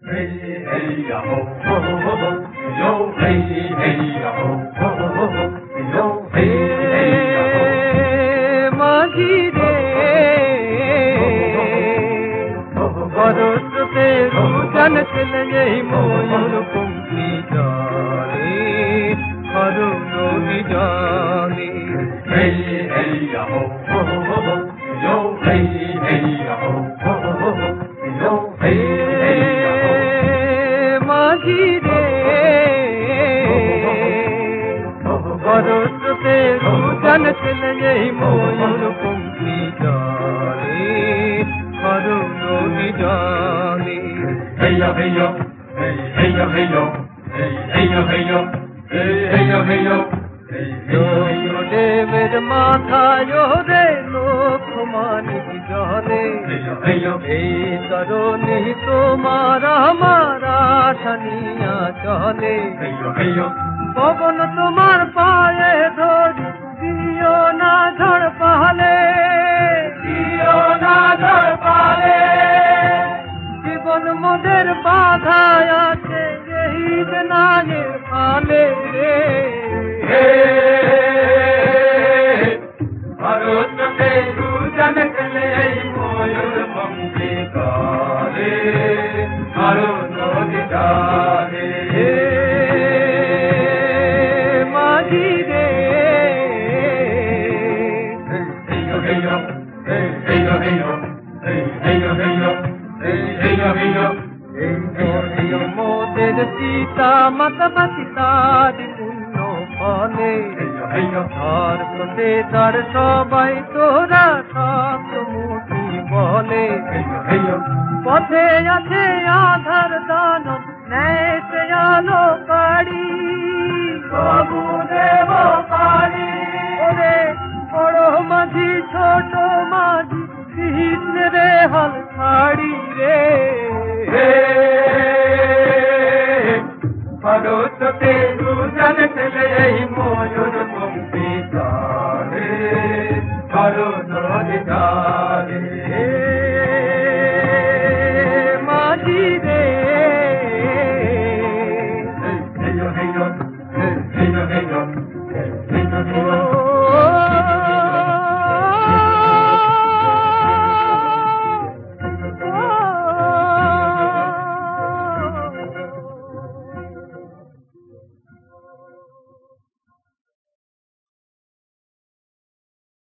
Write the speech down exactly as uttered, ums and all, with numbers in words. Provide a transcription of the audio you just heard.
Hey, hey, ya, ho, ho, ho, ho, yo, hey, hey, ya, ho, ho, ho, ho, yo, hey, hey, ya, ho, माझी रे बरसते रुझान चले मयूर पंखी जाने हरुण की जाने hey, hey, ya, ho, ho, ho, ho, yo, hey, hey, ya, ho, ho, ho, ho, yo, hey, hey, ya, ho, माझी रे बरसते रुझान चले मयूर पंखी जाने हरुण की जाने hey, ya, hey, yo, hey, hey, ya, hey, yo, hey, hey, ya, hey, yo, hey, hey, ya, hey, yo, hey, hey, ya, hey, yo, দেবের মাথায় রে লোক মানিক জলে hey, ya, hey, yo, এই তরুণী তোমার আমার আশানিয়া চলে hey, ya, hey, yo, Pawan তোমার পায়ে ধরি দিও না ঝড় পালে দিও না ঝড় পালে। জীবন মোদের বাধায় আছে এই যে নাগের ফালে রে ভারতকে দুজন খেলে ময়ূর পঙ্খী কালে আরো নদী জালে মাঝি রে হেইয়ো হেইয়ো হেইয়ো হেইয়ো হেইয়ো হেইয়ো হেইয়ো হেইয়ো এই মোদের সীতা মাতা পিতার পুণ্য ফলে হেইয়ো হেইয়ো আর কোটে তার সবাই তোরা সব মুখি বলে হেইয়ো হেইয়ো পথে আছে আধার দানব ন্যায় সে আলো কাড়ি প্রভু দেব পারি ওরে বড় মাঝি ছোট মাঝি দিতে রে হাল ছাড়ি রে ভারতকে দুজন খেলে